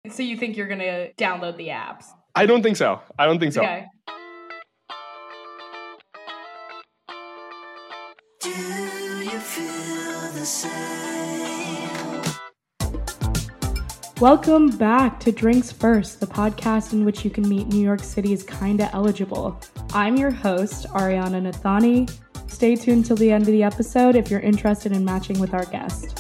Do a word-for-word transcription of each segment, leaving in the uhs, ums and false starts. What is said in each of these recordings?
So you think you're going to download the apps? I don't think so. I don't think so. Okay. Do you feel the same? Welcome back to Drinks First, the podcast in which you can meet New York City's Kinda Eligible. I'm your host, Ariana Nathani. Stay tuned till the end of the episode if you're interested in matching with our guest.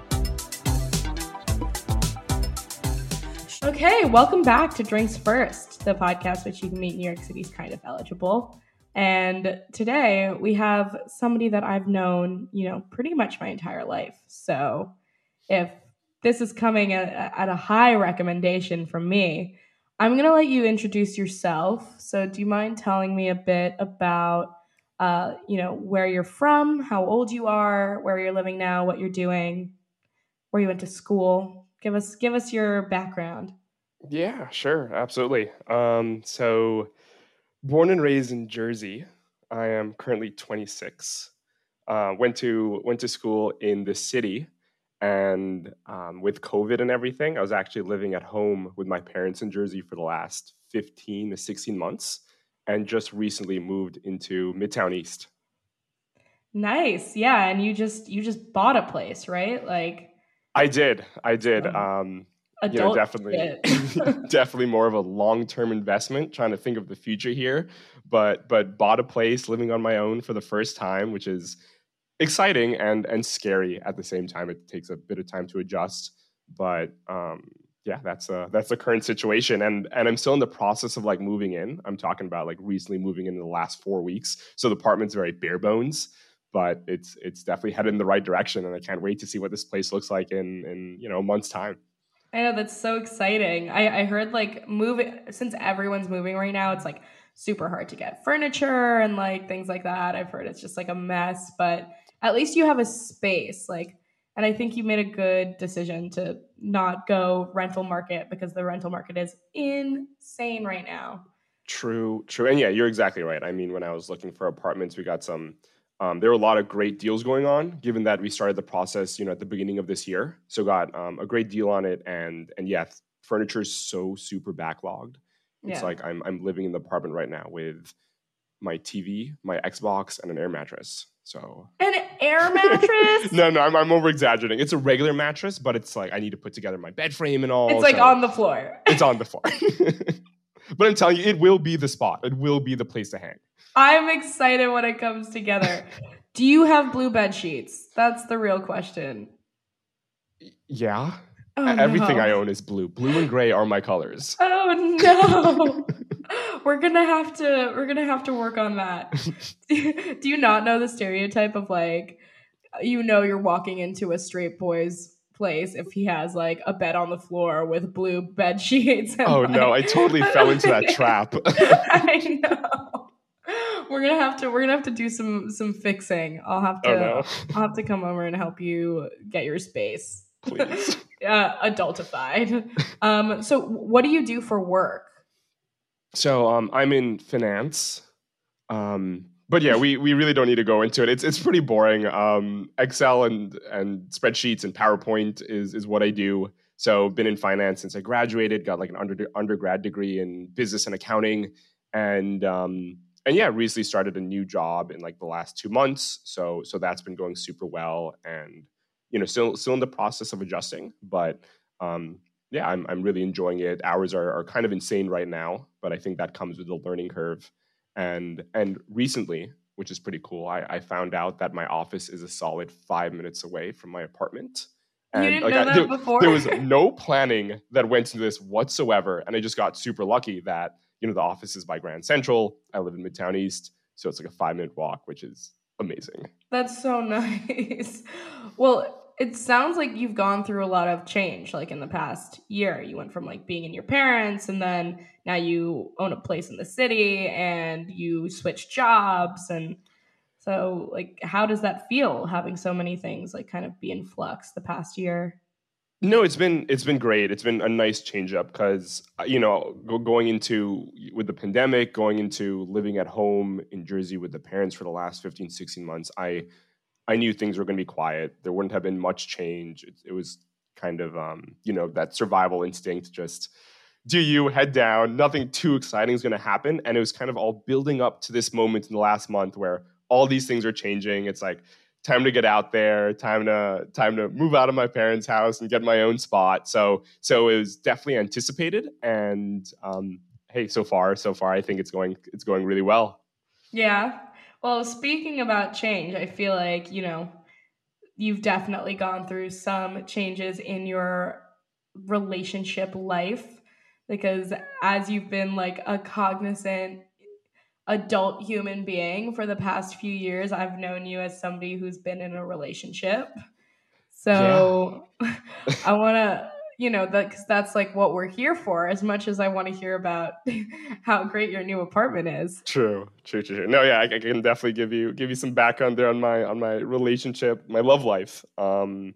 Okay, welcome back to Drinks First, the podcast which you can meet New York City's Kind of Eligible. And today we have somebody that I've known, you know, pretty much my entire life. So if this is coming at, at a high recommendation from me, I'm going to let you introduce yourself. So do you mind telling me a bit about, uh, you know, where you're from, how old you are, where you're living now, what you're doing, where you went to school? Give us give us your background. Yeah, sure. Absolutely. Um, so born and raised in Jersey. I am currently twenty-six. Uh, went to went to school in the city, and um, with COVID and everything, I was actually living at home with my parents in Jersey for the last fifteen to sixteen months, and just recently moved into Midtown East. Nice. Yeah, and you just you just bought a place, right? Like I did. I did. um, Um, you know, adult definitely, shit. definitely more of a long-term investment, trying to think of the future here. But but bought a place, living on my own for the first time, which is exciting and and scary at the same time. It takes a bit of time to adjust, but um, yeah, that's a that's the current situation, and and I'm still in the process of like moving in. I'm talking about like recently moving in, in the last four weeks, so the apartment's very bare bones. But it's it's definitely headed in the right direction, and I can't wait to see what this place looks like in in you know a month's time. I know, that's so exciting. I, I heard like moving, since everyone's moving right now, it's like super hard to get furniture and like things like that. I've heard it's just like a mess, but at least you have a space. Like, and I think you made a good decision to not go rental market because the rental market is insane right now. True, true. And yeah, you're exactly right. I mean, when I was looking for apartments, we got some, um, there were a lot of great deals going on, given that we started the process, you know, at the beginning of this year. So got um, a great deal on it. And, and yeah, furniture is so super backlogged. It's Yeah. like I'm, I'm living in the apartment right now with my T V, my Xbox, and an air mattress. So An air mattress? no, no, I'm, I'm over exaggerating. It's a regular mattress, but it's like I need to put together my bed frame and all. It's like so on the floor. it's on the floor. But I'm telling you, it will be the spot. It will be the place to hang. I'm excited when it comes together. Do you have blue bed sheets? That's the real question. Yeah. Oh, Everything no. I own is blue. Blue and gray are my colors. Oh no. We're gonna have to we're gonna have to work on that. Do you not know the stereotype of like, you know, you're walking into a straight boy's place if he has like a bed on the floor with blue bed sheets and Oh like, no, I totally fell into that trap. I know. We're gonna have to we're gonna have to do some some fixing. I'll have to Oh no. I'll have to come over and help you get your space. Please. uh, adultified. Um, so what do you do for work? So um, I'm in finance. Um, but yeah, we, we really don't need to go into it. It's it's pretty boring. Um, Excel and and spreadsheets and PowerPoint is is what I do. So been in finance since I graduated. Got like an under, undergrad degree in business and accounting, and um, and yeah, recently started a new job in like the last two months. So so that's been going super well, and you know still still in the process of adjusting, but. Um, yeah, I'm I'm really enjoying it. Hours are, are kind of insane right now, but I think that comes with the learning curve. And and recently, which is pretty cool, I, I found out that my office is a solid five minutes away from my apartment. You And didn't like know I, that there, before? there was no planning that went into this whatsoever, and I just got super lucky that you know the office is by Grand Central. I live in Midtown East, so it's like a five minute walk, which is amazing. That's so nice. Well, it sounds like you've gone through a lot of change, like in the past year. You went from like being in your parents, and then now you own a place in the city, and you switched jobs, and so like, how does that feel having so many things like kind of be in flux the past year? No, it's been it's been great. It's been a nice change up because you know go, going into with the pandemic, going into living at home in Jersey with the parents for the last fifteen, sixteen months. I I knew things were going to be quiet. There wouldn't have been much change. It, it was kind of, um, you know, that survival instinct, just do you, head down, nothing too exciting is going to happen. And it was kind of all building up to this moment in the last month where all these things are changing. It's like, time to get out there, time to time to move out of my parents' house and get my own spot. So so it was definitely anticipated. And um, hey, so far, so far, I think it's going it's going really well. Yeah. Well, speaking about change, I feel like, you know, you've definitely gone through some changes in your relationship life, because as you've been like a cognizant adult human being for the past few years, I've known you as somebody who's been in a relationship. So yeah. I want to, you know, that because that's like what we're here for, as much as I want to hear about how great your new apartment is. True, true, true, true. No, yeah, I, I can definitely give you give you some background there on my on my relationship, my love life. Um,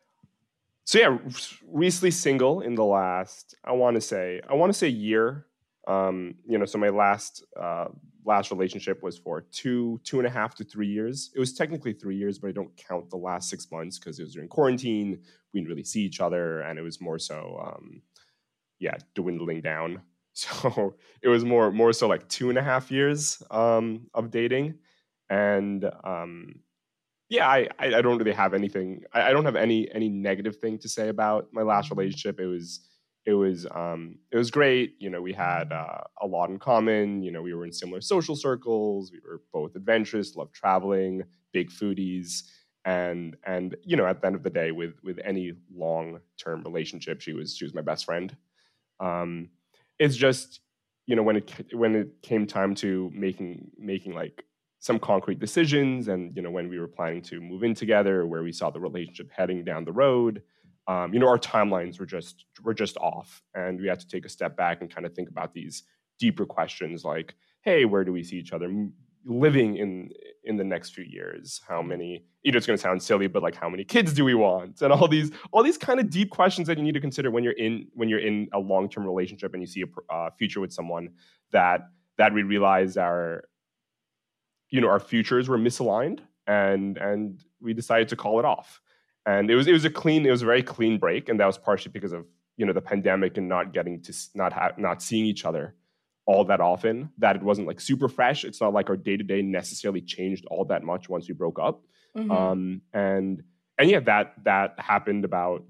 so yeah, recently single in the last, I want to say, I want to say year. Um, you know, so my last uh, last relationship was for two two and a half to three years. It was technically three years, but I don't count the last six months because it was during quarantine. We didn't really see each other, and it was more so, um, yeah, dwindling down. So it was more more so like two and a half years um, of dating, and um, yeah, I, I I don't really have anything. I, I don't have any any negative thing to say about my last relationship. It was it was um it was great. You know, we had uh, a lot in common. You know, we were in similar social circles. We were both adventurous, loved traveling, big foodies, and and you know, at the end of the day, with with any long term relationship, she was she was my best friend. Um, it's just, you know, when it when it came time to making making like some concrete decisions, and you know, when we were planning to move in together, where we saw the relationship heading down the road, um, you know, our timelines were just were just off, and we had to take a step back and kind of think about these deeper questions, like, hey, where do we see each other living in in the next few years? How many, you know, it's going to sound silly, but like, how many kids do we want? And all these all these kind of deep questions that you need to consider when you're in when you're in a long-term relationship and you see a uh, future with someone, that that we realize our you know, our futures were misaligned, and and we decided to call it off. And it was it was a clean, it was a very clean break, and that was partially because of, you know, the pandemic and not getting to not ha- not seeing each other all that often. That it wasn't like super fresh. It's not like our day to day necessarily changed all that much once we broke up. Mm-hmm. Um, and and yeah, that that happened about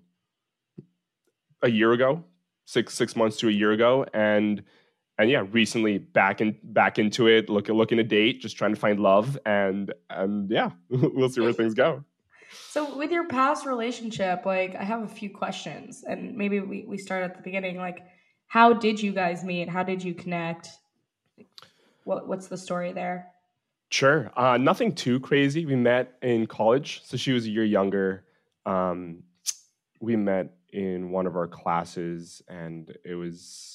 a year ago, six six months to a year ago, and. And yeah, recently back in back into it, look, looking to date, just trying to find love, and and yeah, we'll see where things go. So with your past relationship, like, I have a few questions, and maybe we, we start at the beginning. Like, how did you guys meet? How did you connect? What what's the story there? Sure, uh, nothing too crazy. We met in college, so she was a year younger. Um, we met in one of our classes, and it was.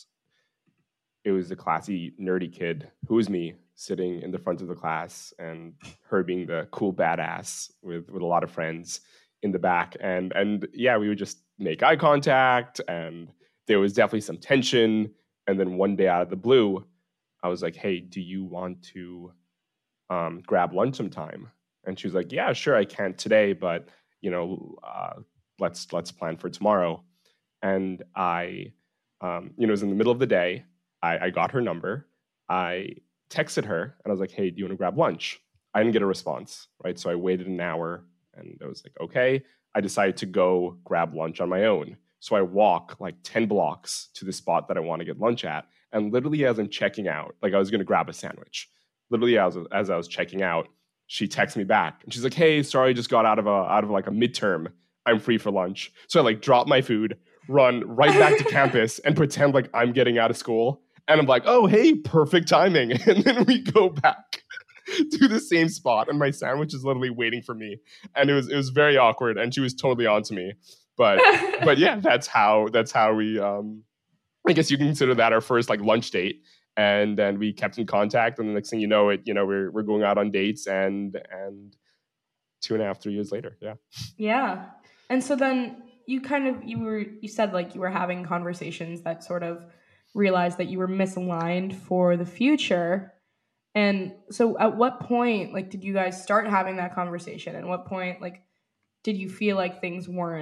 It was the classy, nerdy kid who was me, sitting in the front of the class, and her being the cool badass with, with a lot of friends in the back. And and yeah, we would just make eye contact, and there was definitely some tension. And then one day out of the blue, I was like, hey, do you want to um, grab lunch sometime? And she was like, yeah, sure, I can't today, but you know, uh, let's let's plan for tomorrow. And I, um, you know, it was in the middle of the day. I, I got her number. I texted her, and I was like, hey, do you want to grab lunch? I didn't get a response, right? So I waited an hour, and I was like, okay. I decided to go grab lunch on my own. So I walk like ten blocks to the spot that I want to get lunch at. And literally as I'm checking out, like I was going to grab a sandwich. Literally as, as I was checking out, she texts me back. And she's like, hey, sorry, I just got out of a out of like a midterm. I'm free for lunch. So I like drop my food, run right back to campus, and pretend like I'm getting out of school. And I'm like, oh, hey, perfect timing. And then we go back to the same spot, and my sandwich is literally waiting for me. And it was it was very awkward, and she was totally on to me. But but yeah, that's how that's how we um I guess you can consider that our first like lunch date. And then we kept in contact, and the next thing you know, it, you know, we're we're going out on dates, and and two and a half, three years later. Yeah. Yeah. And so then you kind of you were you said like you were having conversations that sort of realized that you were misaligned for the future. And so at what point, like, did you guys start having that conversation? And what point, like, did you feel like things weren't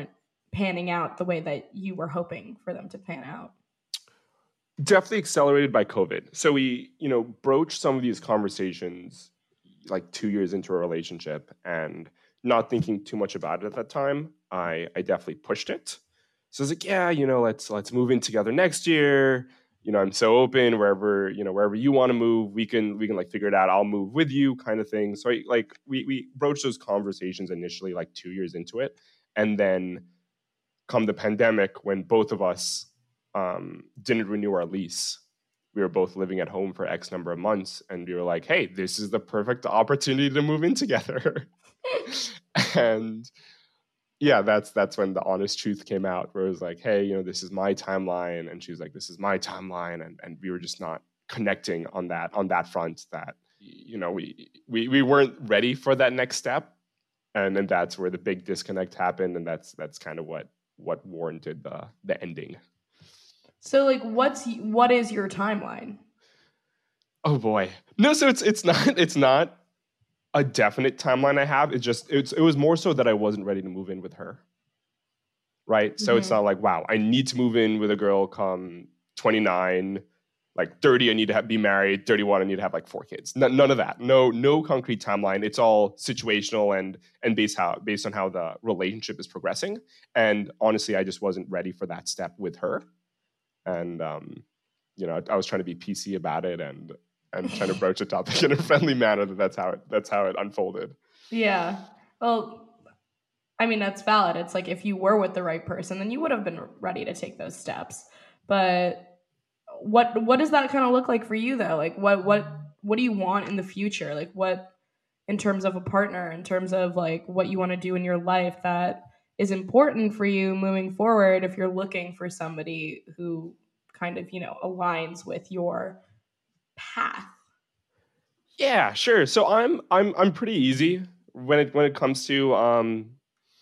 panning out the way that you were hoping for them to pan out? Definitely accelerated by COVID. So we, you know, broached some of these conversations like two years into a relationship, and not thinking too much about it at that time, I, I definitely pushed it. So I was like, yeah, you know, let's let's move in together next year. You know, I'm so open wherever, you know, wherever you want to move, we can we can like figure it out. I'll move with you, kind of thing. So I, like we we broached those conversations initially like two years into it, and then come the pandemic when both of us um, didn't renew our lease. We were both living at home for X number of months, and we were like, hey, this is the perfect opportunity to move in together. And yeah, that's that's when the honest truth came out, where it was like, hey, you know, this is my timeline, and she was like, this is my timeline, and and we were just not connecting on that on that front. That, you know, we we we weren't ready for that next step, and then that's where the big disconnect happened, and that's that's kind of what what warranted the the ending. So like, what's what is your timeline? Oh boy, no. So it's it's not it's not a definite timeline I have. It's just it's it was more so that I wasn't ready to move in with her. Right. So mm-hmm. It's not like, wow, I need to move in with a girl come twenty-nine, like thirty, I need to have, be married, thirty-one, I need to have like four kids. N- none of that. No, no concrete timeline. It's all situational and and based how based on how the relationship is progressing. And honestly, I just wasn't ready for that step with her. And um, you know, I, I was trying to be P C about it and and trying to broach the topic in a friendly manner. That that's how it that's how it unfolded. Yeah. Well, I mean, that's valid. It's like if you were with the right person, then you would have been ready to take those steps. But what what does that kind of look like for you though? Like what what what do you want in the future? Like what, in terms of a partner, in terms of like what you want to do in your life that is important for you moving forward if you're looking for somebody who kind of, you know, aligns with your path? Yeah, sure. So I'm I'm I'm pretty easy when it when it comes to um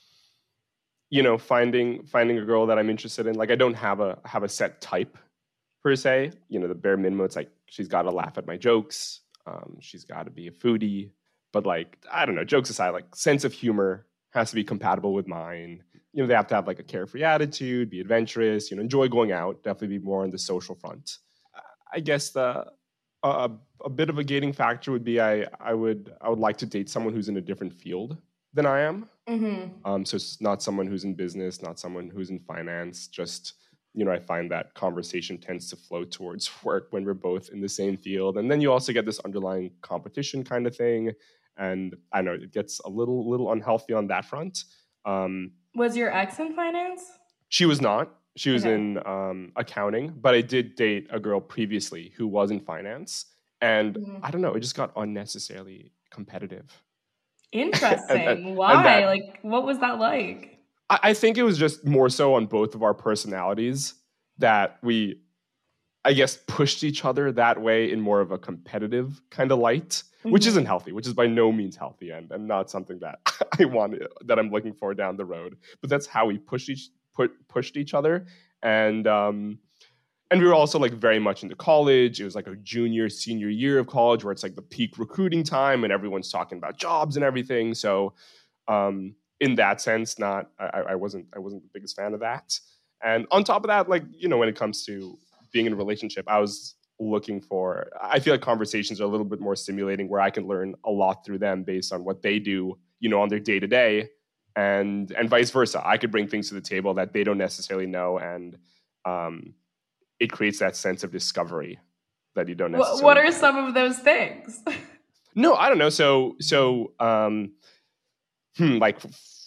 you know, finding finding a girl that I'm interested in. Like I don't have a have a set type per se. You know, the bare minimum, it's like she's got to laugh at my jokes. Um, she's got to be a foodie. But like, I don't know, jokes aside, like sense of humor has to be compatible with mine. You know, they have to have like a carefree attitude, be adventurous, you know, enjoy going out, definitely be more on the social front. I guess the uh, a bit of a gating factor would be I I would I would like to date someone who's in a different field than I am. Mm-hmm. Um, so it's not someone who's in business, not someone who's in finance. Just, you know, I find that conversation tends to flow towards work when we're both in the same field. And then you also get this underlying competition kind of thing. And I know it gets a little little unhealthy on that front. Um, was your ex in finance? She was not. She was okay. in um, accounting. But I did date a girl previously who was in finance. And mm-hmm. I don't know, it just got unnecessarily competitive. Interesting. and, and, Why? and that, like, what was that like? I, I think it was just more so on both of our personalities that we, I guess, pushed each other that way in more of a competitive kind of light, mm-hmm. which isn't healthy, which is by no means healthy and, and not something that I want, that I'm looking for down the road. But that's how we pushed each put, pushed each other. And um, and we were also like very much into college. It was like a junior, senior year of college where it's like the peak recruiting time and everyone's talking about jobs and everything. So um, in that sense, not I, I wasn't I wasn't the biggest fan of that. And on top of that, like, you know, when it comes to being in a relationship, I was looking for, I feel like conversations are a little bit more stimulating where I can learn a lot through them based on what they do, you know, on their day to day, and and vice versa. I could bring things to the table that they don't necessarily know, and um, it creates that sense of discovery that you don't necessarily. What are some of those things? No, I don't know. So, so, um, hmm, like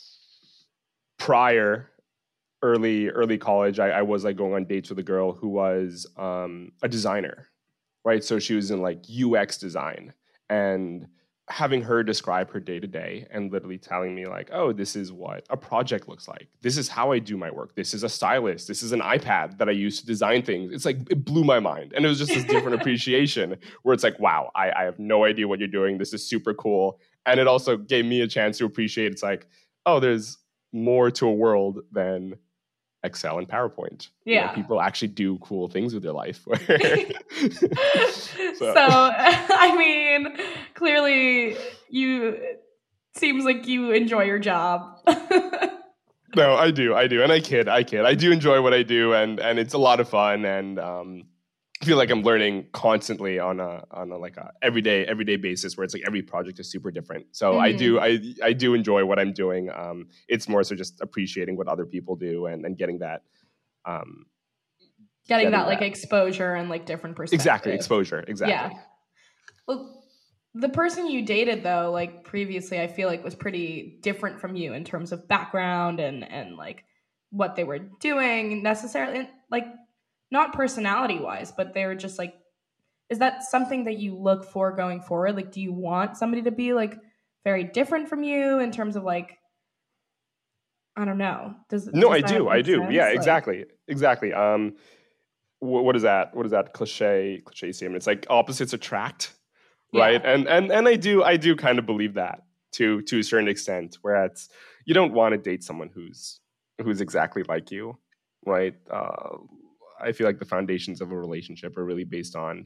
prior, early, early college, I, I was like going on dates with a girl who was um, a designer, right? So she was in like U X design, and having her describe her day to day and literally telling me like, oh, this is what a project looks like. This is how I do my work. This is a stylus. This is an iPad that I use to design things. It's like, it blew my mind. And it was just this different appreciation where it's like, wow, I, I have no idea what you're doing. This is super cool. And it also gave me a chance to appreciate, it's like, oh, there's more to a world than Excel and PowerPoint. Yeah. You know, people actually do cool things with their life. so. so, I mean, clearly you, it seems like you enjoy your job. No, I do, I do, and I kid, I kid. I do enjoy what I do, and and it's a lot of fun, and um, I feel like I'm learning constantly on a on a like a everyday everyday basis, where it's like every project is super different. So I do I I do enjoy what I'm doing. Um, it's more so just appreciating what other people do, and and getting that. Um, Getting, getting that like that. exposure and like different perspectives. Exactly, exposure. Exactly. Yeah. Well, the person you dated though, like previously, I feel like was pretty different from you in terms of background and and like what they were doing necessarily, like not personality wise, but they were just like. Is that something that you look for going forward? Like, do you want somebody to be like very different from you in terms of like, I don't know. Does No, does I that do, I make do. sense? Yeah, Like- exactly, exactly. Um, wh- what is that? What is that cliche cliche statement? It's like opposites attract, right? Yeah. And and and I do I do kind of believe that to to a certain extent. Whereas you don't want to date someone who's who's exactly like you, right? Uh, I feel like the foundations of a relationship are really based on,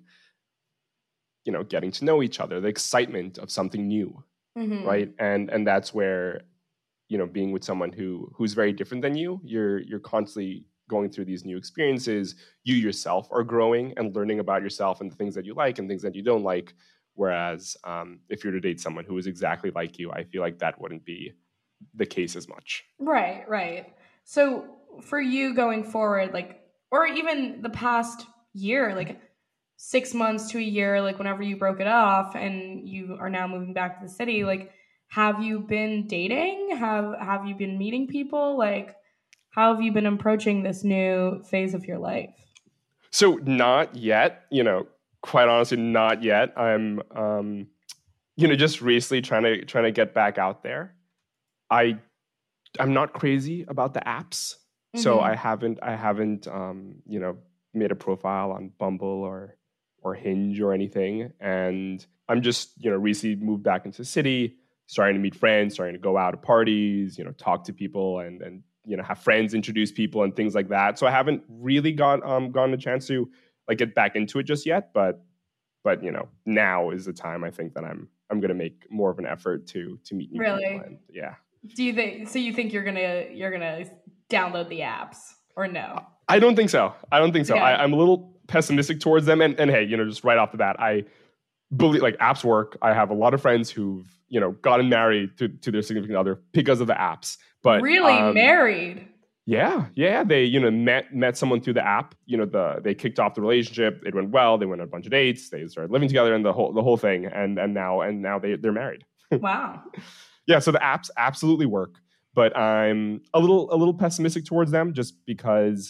you know, getting to know each other, the excitement of something new, Mhm. right? And and that's where, you know, being with someone who who's very different than you, you're you're constantly going through these new experiences. You yourself are growing and learning about yourself and the things that you like and things that you don't like. Whereas um, if you're to date someone who is exactly like you, I feel like that wouldn't be the case as much. Right, right. So for you going forward, like, or even the past year, like six months to a year, like whenever you broke it off and you are now moving back to the city, like, have you been dating? Have Have you been meeting people? Like, how have you been approaching this new phase of your life? So not yet, you know, quite honestly, not yet. I'm, um, you know, just recently trying to trying to get back out there. I I'm not crazy about the apps, so Mhm. I haven't I haven't um, you know, made a profile on Bumble or or Hinge or anything. And I'm just, you know, recently moved back into the city, starting to meet friends, starting to go out to parties, you know, talk to people and and you know, have friends introduce people and things like that. So I haven't really got um gotten a chance to like get back into it just yet, but but you know, now is the time I think that I'm I'm gonna make more of an effort to to meet new Really? people. And yeah. Do you think so? You think you're gonna you're gonna download the apps or no? I don't think so. I don't think so. Okay. I, I'm a little pessimistic towards them. And, and hey, you know, just right off the bat, I believe like apps work. I have a lot of friends who've, you know, gotten married to, to their significant other because of the apps. But Really um, married? yeah, yeah. They, you know, met met someone through the app. You know, the they kicked off the relationship. It went well. They went on a bunch of dates. They started living together and the whole the whole thing. And and now and now they they're married. Wow. Yeah, so the apps absolutely work, but I'm a little a little pessimistic towards them just because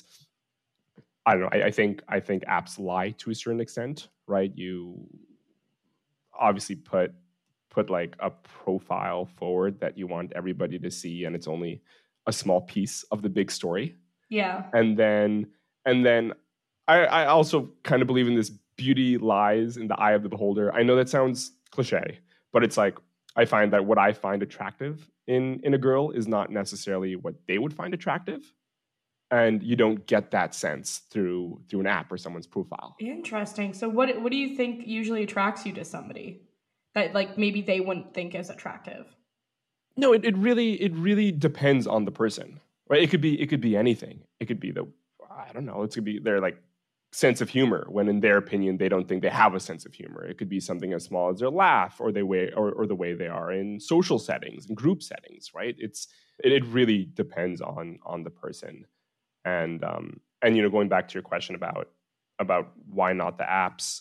I don't know. I, I think I think apps lie to a certain extent, right? You obviously put put like a profile forward that you want everybody to see, and it's only a small piece of the big story. Yeah. And then and then I, I also kind of believe in this beauty lies in the eye of the beholder. I know that sounds cliche, but it's like I find that what I find attractive in in a girl is not necessarily what they would find attractive. And you don't get that sense through through an app or someone's profile. Interesting. So what what do you think usually attracts you to somebody that like maybe they wouldn't think is attractive? No, it, it really it really depends on the person. Right? It could be it could be anything. It could be the I don't know, it could be their like sense of humor when in their opinion they don't think they have a sense of humor. It could be something as small as their laugh or they way or, or the way they are in social settings and group settings, right? It's it, it really depends on on the person. And um, and you know, going back to your question about about why not the apps,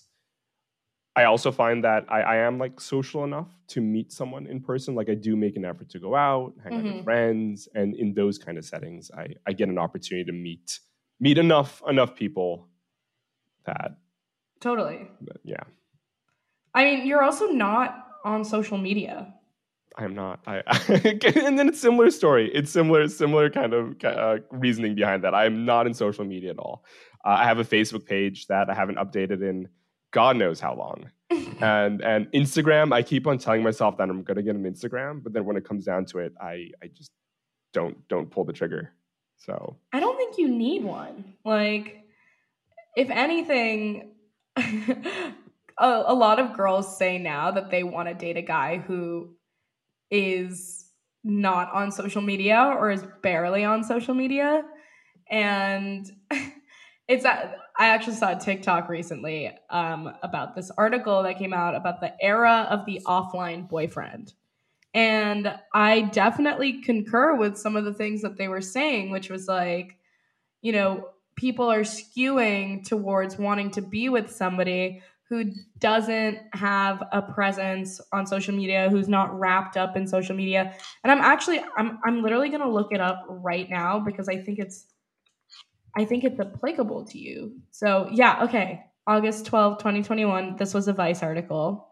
I also find that I, I am like social enough to meet someone in person. Like I do make an effort to go out, hang out Mhm. with friends, and in those kind of settings, I, I get an opportunity to meet meet enough enough people that Totally. that, yeah, I mean, you're also not on social media. I am not. I, and then it's similar story. It's similar similar kind of uh, reasoning behind that. I am not in social media at all. Uh, I have a Facebook page that I haven't updated in God knows how long. And and Instagram, I keep on telling myself that I'm gonna get an Instagram, but then when it comes down to it, I I just don't don't pull the trigger. So I don't think you need one. Like, if anything, a, a lot of girls say now that they want to date a guy who is not on social media or is barely on social media. And it's that I actually saw a TikTok recently um, about this article that came out about the era of the offline boyfriend. And I definitely concur with some of the things that they were saying, which was like, you know, people are skewing towards wanting to be with somebody who doesn't have a presence on social media, who's not wrapped up in social media. And I'm actually I'm I'm literally going to look it up right now because I think it's I think it's applicable to you. So, yeah, okay. August twelfth, twenty twenty-one, this was a Vice article.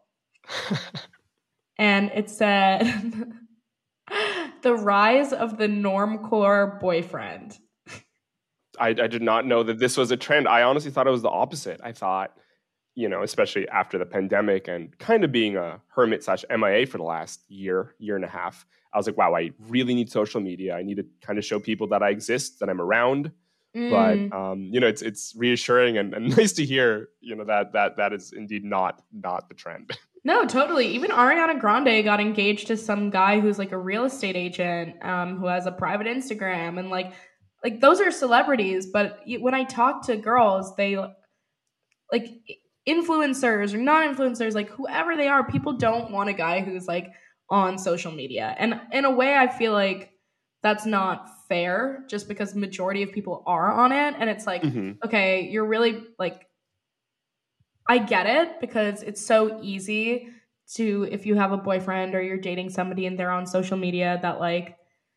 And it said the rise of the normcore boyfriend. I, I did not know that this was a trend. I honestly thought it was the opposite. I thought, you know, especially after the pandemic and kind of being a hermit slash M I A for the last year, year and a half, I was like, wow, I really need social media. I need to kind of show people that I exist, that I'm around. Mm. But um, you know, it's it's reassuring and, and nice to hear, you know, that that that is indeed not not the trend. No, totally. Even Ariana Grande got engaged to some guy who's like a real estate agent, um, who has a private Instagram, and like, like those are celebrities. But when I talk to girls, they like influencers or non-influencers, like whoever they are, people don't want a guy who's like on social media. And in a way, I feel like that's not fair, just because the majority of people are on it, and it's like, Mm-hmm. okay, you're really like. I get it because it's so easy to, if you have a boyfriend or you're dating somebody and they're on social media, that like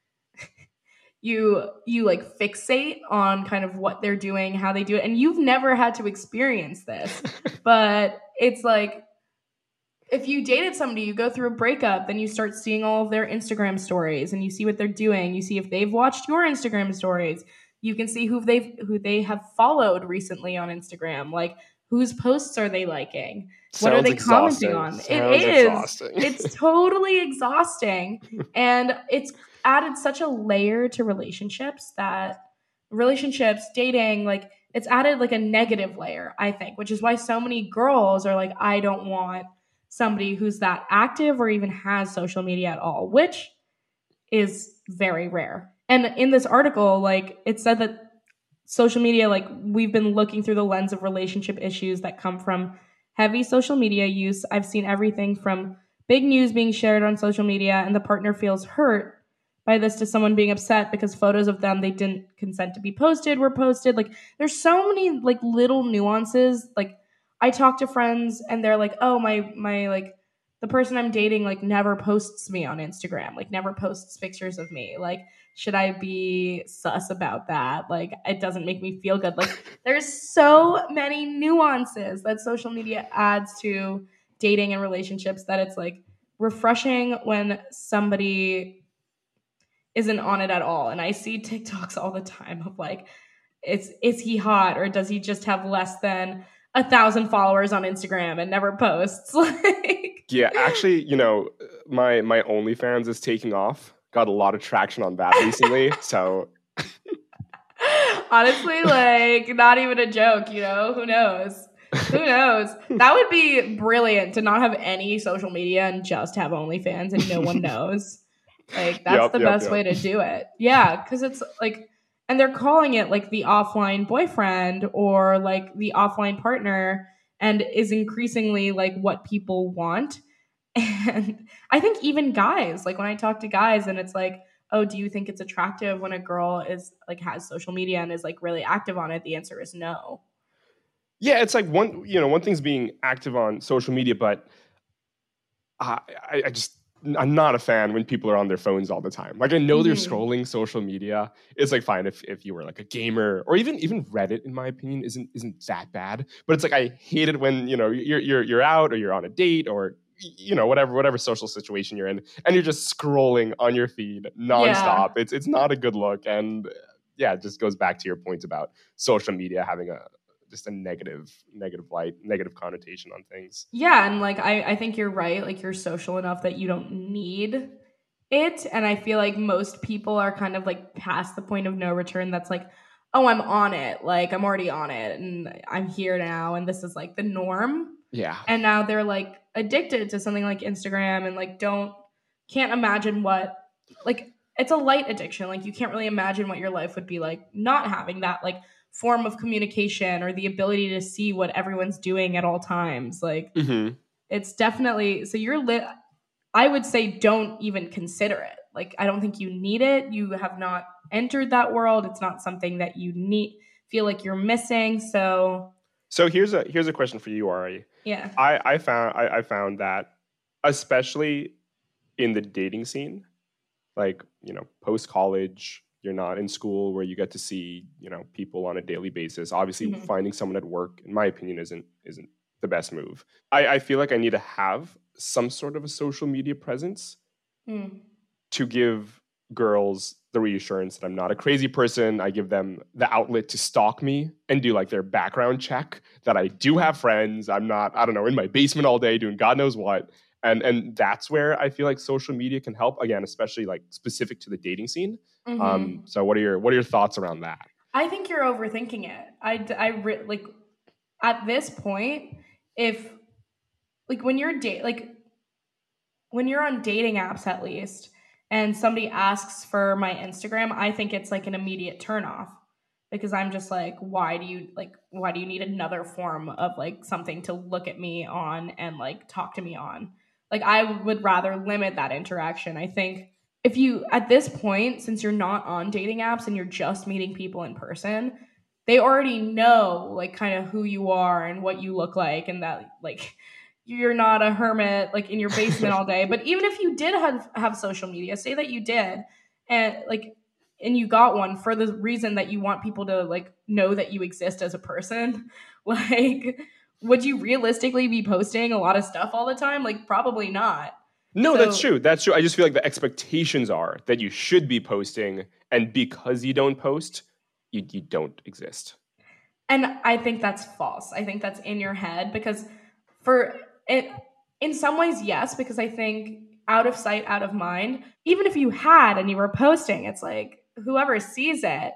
you you like fixate on kind of what they're doing, how they do it, and you've never had to experience this. But it's like if you dated somebody, you go through a breakup, then you start seeing all of their Instagram stories and you see what they're doing. You see if they've watched your Instagram stories. You can see who they've who they have followed recently on Instagram. Like, whose posts are they liking? What are Sounds they exhausting. commenting on? Sounds It is. exhausting. It's totally exhausting. And it's added such a layer to relationships that relationships, dating, like it's added like a negative layer, I think, which is why so many girls are like, I don't want somebody who's that active or even has social media at all, which is very rare. And in this article, like it said that social media, like we've been looking through the lens of relationship issues that come from heavy social media use. I've seen everything from big news being shared on social media and the partner feels hurt by this to someone being upset because photos of them they didn't consent to be posted were posted. Like there's so many like little nuances. Like I talk to friends and they're like, oh, my my like the person I'm dating like never posts me on Instagram, like never posts pictures of me. Like, should I be sus about that? Like, it doesn't make me feel good. Like, there's so many nuances that social media adds to dating and relationships that it's like refreshing when somebody isn't on it at all. And I see TikToks all the time of like, it's is he hot or does he just have less than a thousand followers on Instagram and never posts? Like, yeah, actually, you know, my my OnlyFans is taking off. Got a lot of traction on that recently. So honestly, like not even a joke, you know, who knows? Who knows? That would be brilliant to not have any social media and just have OnlyFans and no one knows. Like that's Yep, the yep, best yep. way to do it. Yeah, because it's like, and they're calling it like the offline boyfriend or like the offline partner, and is increasingly like what people want. And I think even guys, like when I talk to guys and it's like, oh, do you think it's attractive when a girl is like has social media and is like really active on it? The answer is no. yeah, it's like one, you know, one thing's being active on social media, but I, I, I just, I'm not a fan when people are on their phones all the time. Like I know they're Mhm. scrolling social media. It's like fine if, if you were like a gamer or even even Reddit, in my opinion, isn't isn't that bad. But it's like I hate it when you know you're you're you're out or you're on a date or you know whatever whatever social situation you're in, and you're just scrolling on your feed nonstop. It's it's not a good look, and uh, yeah, it just goes back to your point about social media having a just a negative negative light, negative connotation on things. Yeah, and like I, I think you're right. Like you're social enough that you don't need it. And I feel like most people are kind of like past the point of no return. That's like, oh, I'm on it. Like I'm already on it and I'm here now. And this is like the norm. Yeah. And now they're like addicted to something like Instagram and like don't can't imagine what like it's a light addiction. Like you can't really imagine what your life would be like not having that like form of communication or the ability to see what everyone's doing at all times. Like Mm-hmm. it's definitely, so you're lit. I would say don't even consider it. Like, I don't think you need it. You have not entered that world. It's not something that you need, feel like you're missing. So, So here's a here's a question for you, Ari. yeah. I, I found I, I found that especially in the dating scene, like, you know, post college, you're not in school where you get to see, you know, people on a daily basis. Obviously, Mhm. finding someone at work, in my opinion, isn't isn't the best move. I, I feel like I need to have some sort of a social media presence Mm. to give girls the reassurance that I'm not a crazy person. I give them the outlet to stalk me and do like their background check, that I do have friends. I'm not, I don't know, in my basement all day doing God knows what. And and that's where I feel like social media can help, again, especially like specific to the dating scene. Mhm. Um, so what are your what are your thoughts around that? I think you're overthinking it. I, d- I re- like at this point, if like when you're date like when you're on dating apps at least, and somebody asks for my Instagram, I think it's like an immediate turnoff because I'm just like, why do you like why do you need another form of like something to look at me on and like talk to me on? Like I would rather limit that interaction. I think if you at this point, since you're not on dating apps and you're just meeting people in person, they already know like kind of who you are and what you look like, and that like you're not a hermit like in your basement all day. But even if you did have have social media, say that you did, and like and you got one for the reason that you want people to like know that you exist as a person, like would you realistically be posting a lot of stuff all the time? Like probably not. No, So- that's true. That's true. I just feel like the expectations are that you should be posting, and because you don't post, you, you don't exist. And I think that's false. I think that's in your head because for it, in some ways, yes, because I think out of sight, out of mind, even if you had and you were posting, it's like whoever sees it,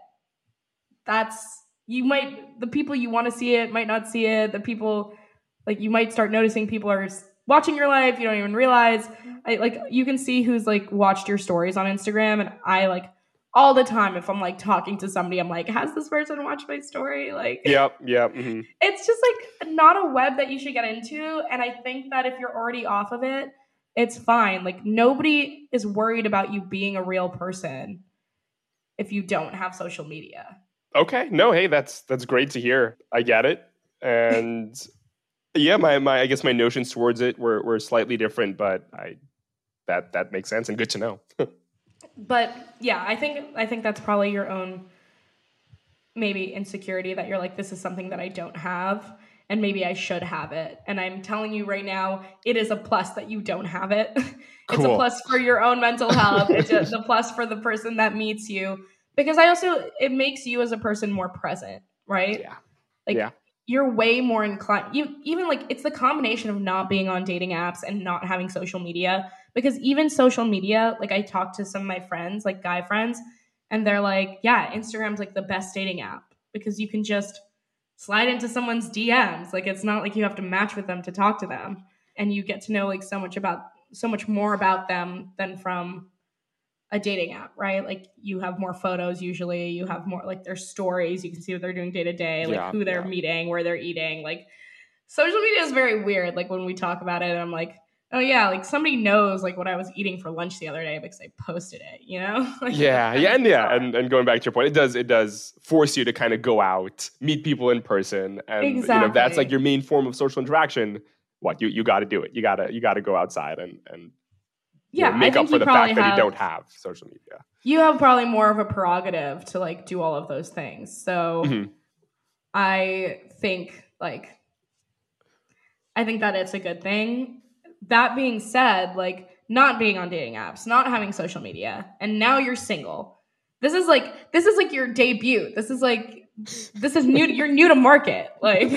that's, you might, the people you want to see it might not see it. The people, like you might start noticing people are watching your life. You don't even realize. I like, you can see who's like watched your stories on Instagram, and I like, all the time if I'm like talking to somebody, I'm like, has this person watched my story? Like, Yep, yep. Mm-hmm. it's just like not a web that you should get into. And I think that if you're already off of it, it's fine. Like nobody is worried about you being a real person if you don't have social media. Okay. No, hey, that's that's great to hear. I get it. And yeah, my, my I guess my notions towards it were, were slightly different, but I that that makes sense and good to know. But yeah, I think I think that's probably your own maybe insecurity that you're like, this is something that I don't have and maybe I should have it. And I'm telling you right now, it is a plus that you don't have it. It's Cool. a plus for your own mental health. It's a, the plus for the person that meets you, because I also, it makes you as a person more present, right? Yeah. Like Yeah. you're way more inclined. You even like it's the combination of not being on dating apps and not having social media. Because even social media, like I talked to some of my friends, like guy friends, and they're like, yeah, Instagram's like the best dating app because you can just slide into someone's D Ms. Like it's not like you have to match with them to talk to them, and you get to know like so much about so much more about them than from a dating app, right? Like you have more photos usually, you have more like their stories, you can see what they're doing day to day, like Yeah, who they're yeah. meeting, where they're eating. Like social media is very weird. Like when we talk about it, I'm like, oh yeah, like somebody knows like what I was eating for lunch the other day because I posted it, you know? Like, Yeah, that's yeah, and yeah, bizarre. and, and going back to your point, it does it does force you to kind of go out, meet people in person, and you know if that's Exactly. like your main form of social interaction. What you you got to do it. You gotta you gotta go outside and and you Yeah, know, I make think up for you the probably fact that have, you don't have social media. you have probably more of a prerogative to like do all of those things. So Mhm. I think like I think that it's a good thing. That being said, like not being on dating apps, not having social media, and now you're single. This is like this is like your debut. This is like this is new. You're new to market. Like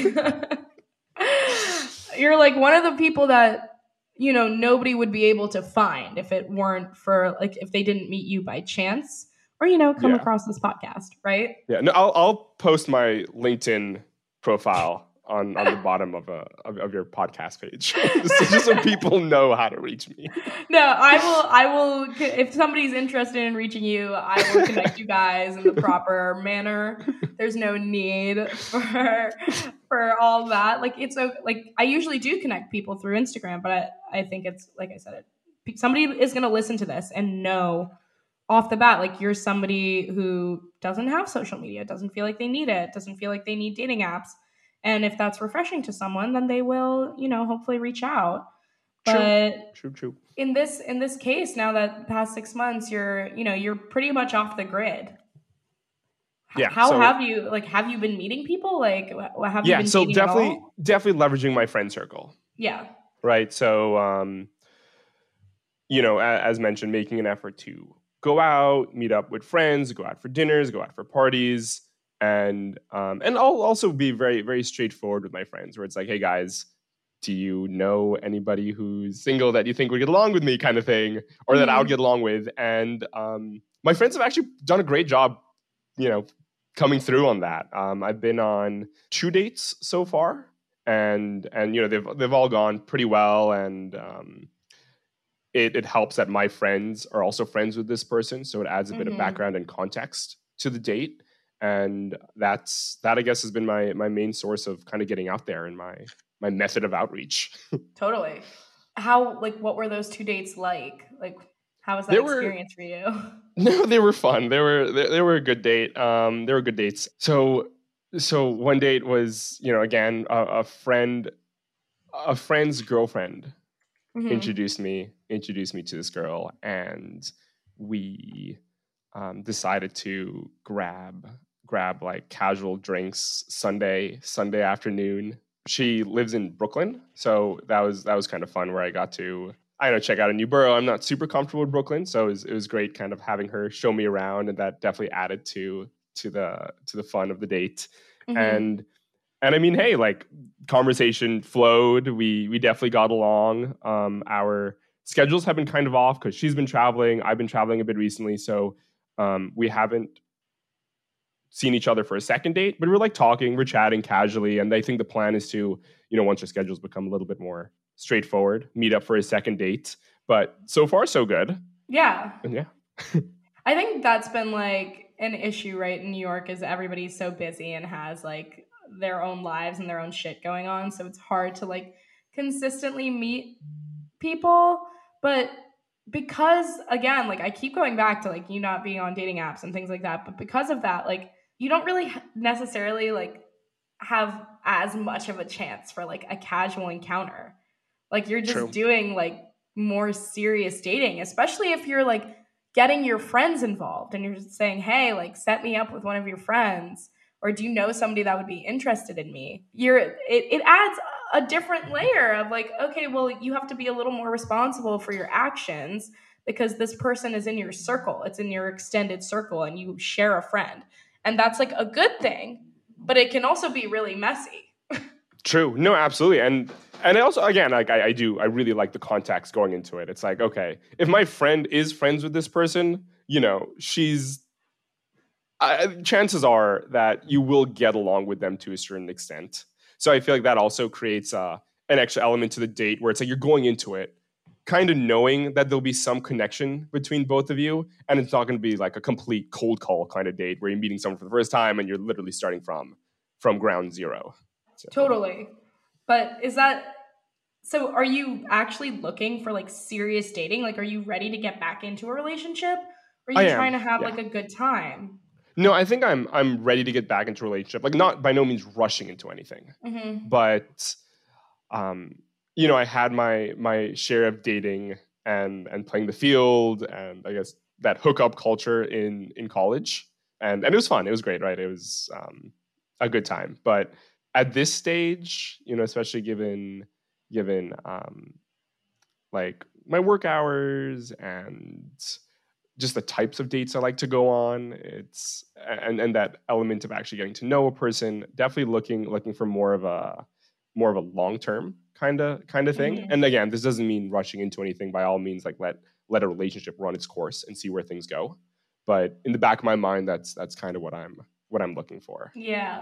you're like one of the people that you know nobody would be able to find if it weren't for like if they didn't meet you by chance or you know come Yeah. across this podcast, right? Yeah, no, I'll I'll post my LinkedIn profile on, on the bottom of a of, of your podcast page, just, just so people know how to reach me. No, I will. I will. If somebody's interested in reaching you, I will connect you guys in the proper manner. There's no need for for all that. Like it's a like I usually do connect people through Instagram, but I, I think it's like I said, it somebody is going to listen to this and know off the bat, like you're somebody who doesn't have social media, doesn't feel like they need it, doesn't feel like they need dating apps. And if that's refreshing to someone, then they will, you know, hopefully reach out. True. But True, true. in this in this case, now that past six months, you're, you know, you're pretty much off the grid. Yeah. How so, have you like have you been meeting people? Like wh- have you yeah, been so dating at definitely all? definitely leveraging my friend circle. Yeah. Right. So um, you know, a- as mentioned, making an effort to go out, meet up with friends, go out for dinners, go out for parties, and um, and I'll also be very, very straightforward with my friends, where it's like, hey guys, do you know anybody who's single that you think would get along with me, kind of thing, or that I would Mhm. get along with? And um, my friends have actually done a great job, you know, coming through on that. Um, I've been on two dates so far, and and you know they've they've all gone pretty well, and um, it, it helps that my friends are also friends with this person, so it adds a bit of Mhm. background and context to the date, and that's that I guess has been my my main source of kind of getting out there and my my method of outreach. Totally. How like what were those two dates like? Like how was that They were- experience for you? No, they were fun. They were they, they were a good date. Um, they were good dates. So so one date was, you know, again a, a friend, a friend's girlfriend Mhm. introduced me introduced me to this girl, and we um, decided to grab grab like casual drinks Sunday Sunday afternoon. She lives in Brooklyn, so that was that was kind of fun. Where I got to I don't know check out a new borough. I'm not super comfortable with Brooklyn, so it was, it was great kind of having her show me around, and that definitely added to to the to the fun of the date. Mhm. And and I mean, hey, like conversation flowed. We we definitely got along. Um, our schedules have been kind of off because she's been traveling. I've been traveling a bit recently, so um, we haven't seen each other for a second date. But we're like talking, we're chatting casually, and I think the plan is to, you know, once our schedules become a little bit more straightforward, meet up for a second date. But so far, so good. Yeah. And yeah, I think that's been like an issue, right, in New York is everybody's so busy and has like their own lives and their own shit going on. So it's hard to like consistently meet people. But because again, like I keep going back to like you not being on dating apps and things like that, but because of that, like you don't really necessarily like have as much of a chance for like a casual encounter. Like you're just True. doing like more serious dating, especially if you're like getting your friends involved and you're just saying, hey, like set me up with one of your friends, or do you know somebody that would be interested in me? You're it, it adds a different layer of like, okay, well, you have to be a little more responsible for your actions because this person is in your circle. It's in your extended circle and you share a friend. And that's like a good thing, but it can also be really messy. True. No, absolutely. And and I also again, like I, I do, I really like the context going into it. It's like, okay, if my friend is friends with this person, you know, she's uh, chances are that you will get along with them to a certain extent. So I feel like that also creates uh, an extra element to the date where it's like you're going into it kind of knowing that there'll be some connection between both of you, and it's not going to be like a complete cold call kind of date where you're meeting someone for the first time and you're literally starting from from ground zero. So, Totally. But is that so? Are you actually looking for like serious dating? Like, are you ready to get back into a relationship? Or are I you am, trying to have yeah. like a good time? No, I think I'm I'm ready to get back into a relationship. Like not by no means rushing into anything, Mm-hmm. but um, you know, I had my my share of dating and and playing the field, and I guess that hookup culture in in college, and and it was fun. It was great, right? It was um, a good time. But at this stage, you know, especially given given um, like my work hours and just the types of dates I like to go on, it's and and that element of actually getting to know a person, definitely looking looking for more of a more of a long term kind of kind of thing. Mhm. And again, this doesn't mean rushing into anything. By all means, like let let a relationship run its course and see where things go. But in the back of my mind, that's that's kind of what I'm what I'm looking for. Yeah.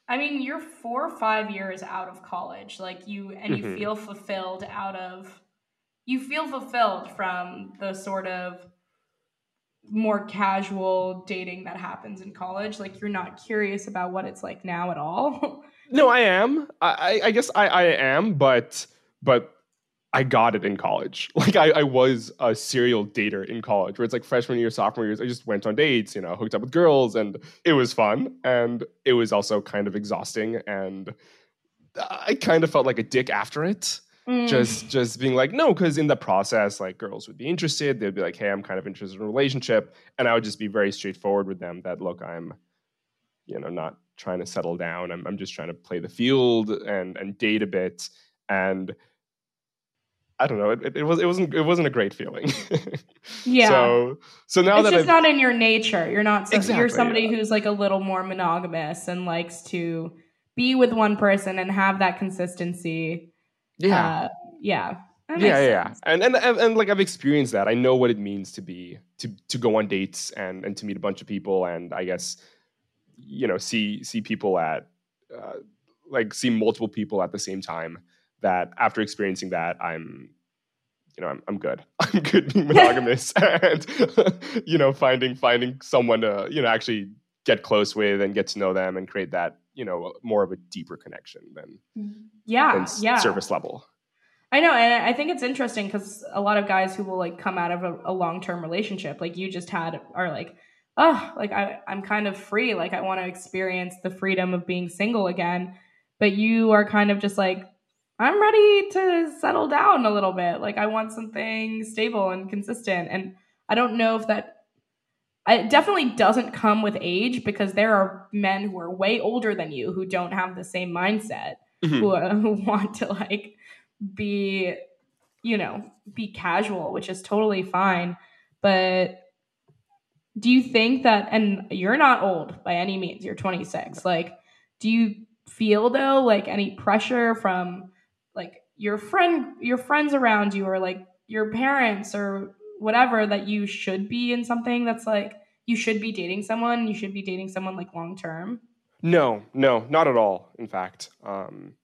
I mean, you're four or five years out of college, like you, and you Hmm. feel fulfilled out of, you feel fulfilled from the sort of more casual dating that happens in college. Like you're not curious about what it's like now at all. No, I am. I, I I guess I, I am, but but I got it in college. Like I, I was a serial dater in college, where it's like freshman year, sophomore years. I just went on dates, you know, hooked up with girls, and it was fun, and it was also kind of exhausting, and I kind of felt like a dick after it. Mm. Just just being like, no, because in the process, like girls would be interested. They'd be like, hey, I'm kind of interested in a relationship, and I would just be very straightforward with them that look, I'm you know not trying to settle down. I'm I'm just trying to play the field and and date a bit, and I don't know. It, it, it was it wasn't it wasn't a great feeling. Yeah. so so now It's that just I've not in your nature. You're not, so, you're exactly somebody who's like a little more monogamous and likes to be with one person and have that consistency. yeah Uh, yeah, that yeah makes yeah yeah. sense. And, and and and like I've experienced that. I know what it means to be to to go on dates and and to meet a bunch of people, and I guess you know see see people at uh, like see multiple people at the same time. That after experiencing that, I'm you know, I'm I'm good. I'm good being monogamous and you know, finding finding someone to, you know, actually get close with and get to know them and create that, you know, more of a deeper connection than than Yeah, s- yeah. surface level. I know, and I think it's interesting because a lot of guys who will like come out of a, a long term relationship, like you just had, are like, oh, like I, I'm kind of free. Like I want to experience the freedom of being single again. But you are kind of just like, I'm ready to settle down a little bit. Like I want something stable and consistent. And I don't know if that, it definitely doesn't come with age because there are men who are way older than you who don't have the same mindset, who, Mhm. uh, who want to like be, you know, be casual, which is totally fine. But do you think that, and you're not old by any means, you're twenty-six, like, do you feel though like any pressure from like your friend, your friends around you, or like your parents or whatever, that you should be in something that's like, you should be dating someone, you should be dating someone like long term? No, no, not at all. In fact, um,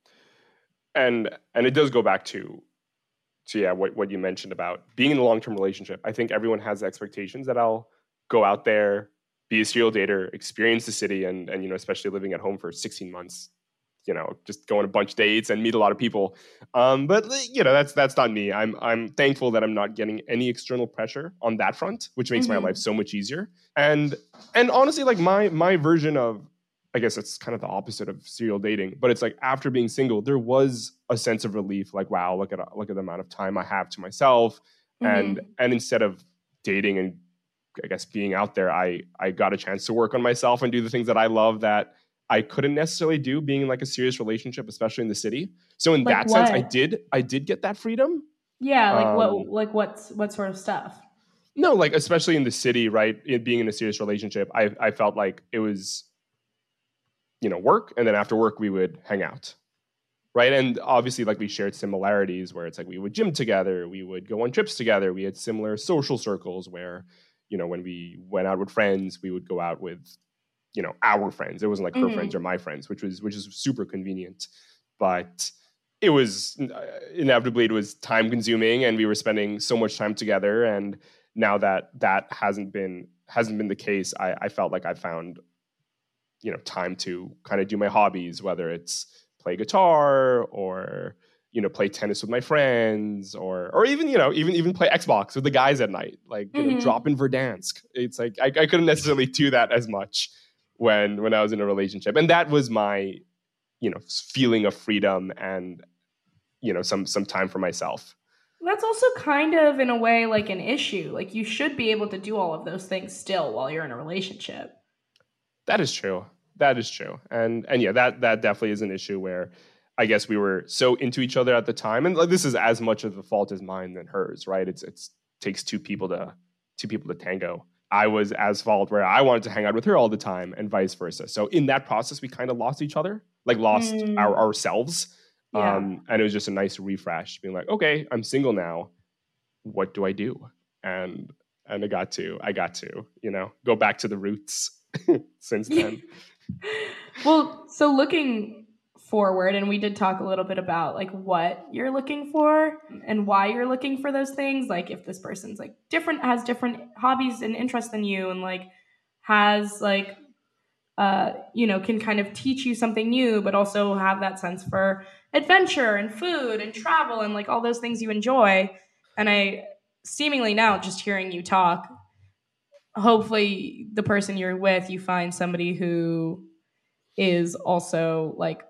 and and it does go back to to yeah, what what you mentioned about being in a long term relationship. I think everyone has expectations that I'll go out there, be a serial dater, experience the city, and and you know, especially living at home for sixteen months, you know, just go on a bunch of dates and meet a lot of people. Um, but you know, that's that's not me. I'm I'm thankful that I'm not getting any external pressure on that front, which makes my life Mm-hmm. so much easier. And and honestly, like my my version of, I guess it's kind of the opposite of serial dating, but it's like after being single, there was a sense of relief. Like, wow, look at look at the amount of time I have to myself, and Mm-hmm. and instead of dating and I guess being out there, I I got a chance to work on myself and do the things that I love that I couldn't necessarily do being in like a serious relationship, especially in the city. So in Like that sense, I what? did I did get that freedom. Yeah, like what, Um, like what's what sort of stuff? no, like especially in the city, right? It, being in a serious relationship, I I felt like it was you know work, and then after work we would hang out, right? And obviously, like we shared similarities where it's like we would gym together, we would go on trips together, we had similar social circles where you know when we went out with friends, we would go out with you know our friends. It wasn't like her friends or Mm-hmm. my friends, which was which is super convenient, but it was uh, inevitably it was time consuming, and we were spending so much time together. And now that that hasn't been hasn't been the case, i, I felt like I found you know time to kind of do my hobbies, whether it's play guitar or you know play tennis with my friends, or or even you know even even play Xbox with the guys at night, like you know Mm-hmm. drop in Verdansk. It's like I, I couldn't necessarily do that as much when when I was in a relationship, and that was my you know feeling of freedom and you know some some time for myself. That's also kind of, in a way, like an issue. Like, you should be able to do all of those things still while you're in a relationship. That is true. That is true. And and yeah, that that definitely is an issue where I guess we were so into each other at the time. And like, this is as much of the fault as mine than hers, right? It's it's takes two people to two people to tango. I was as fault where I wanted to hang out with her all the time and vice versa. So in that process, we kind of lost each other, like lost our Mm, ourselves. yeah. Um, and it was just a nice refresh, being like, okay, I'm single now. What do I do? And and I got to, I got to, you know, go back to the roots since then. Well, so looking forward, and we did talk a little bit about like what you're looking for and why you're looking for those things. Like if this person's like different, has different hobbies and interests than you, and like has like uh, you know, can kind of teach you something new, but also have that sense for adventure and food and travel and like all those things you enjoy. And I seemingly now just hearing you talk, hopefully the person you're with, you find somebody who is also like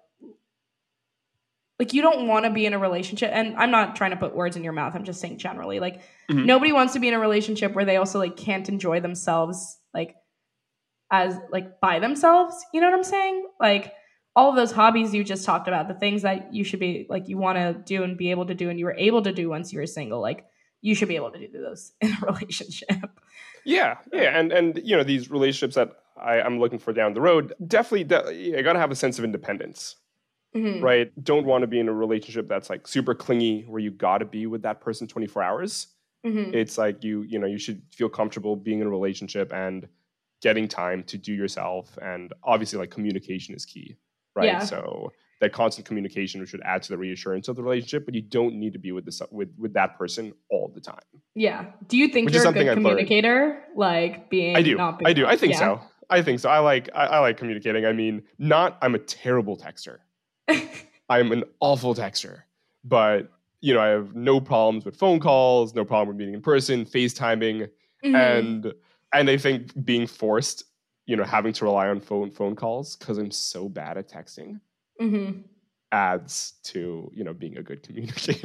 like you don't want to be in a relationship, and I'm not trying to put words in your mouth, I'm just saying generally like Mhm. nobody wants to be in a relationship where they also like can't enjoy themselves like as like by themselves, you know what I'm saying? Like all of those hobbies you just talked about, the things that you should be like you want to do and be able to do and you were able to do once you were single, like you should be able to do those in a relationship. Yeah, yeah, and and you know these relationships that I, I'm looking for down the road, definitely, de- you got to have a sense of independence, Mhm. right? Don't want to be in a relationship that's like super clingy, where you got to be with that person twenty-four hours. Mhm. It's like you, you know, you should feel comfortable being in a relationship and getting time to do yourself, and obviously, like communication is key, right? Yeah. So that constant communication should add to the reassurance of the relationship, but you don't need to be with this with with that person all the time. Yeah. Do you think Which is you're a something good I've learned. communicator? Like being I do. not being I do. I think yeah. so. I think so. I like I, I like communicating. I mean, not I'm a terrible texter. I'm an awful texter. But you know, I have no problems with phone calls, no problem with meeting in person, FaceTiming, Mhm. and and I think being forced, you know, having to rely on phone phone calls because I'm so bad at texting Mhm. adds to, you know, being a good communicator.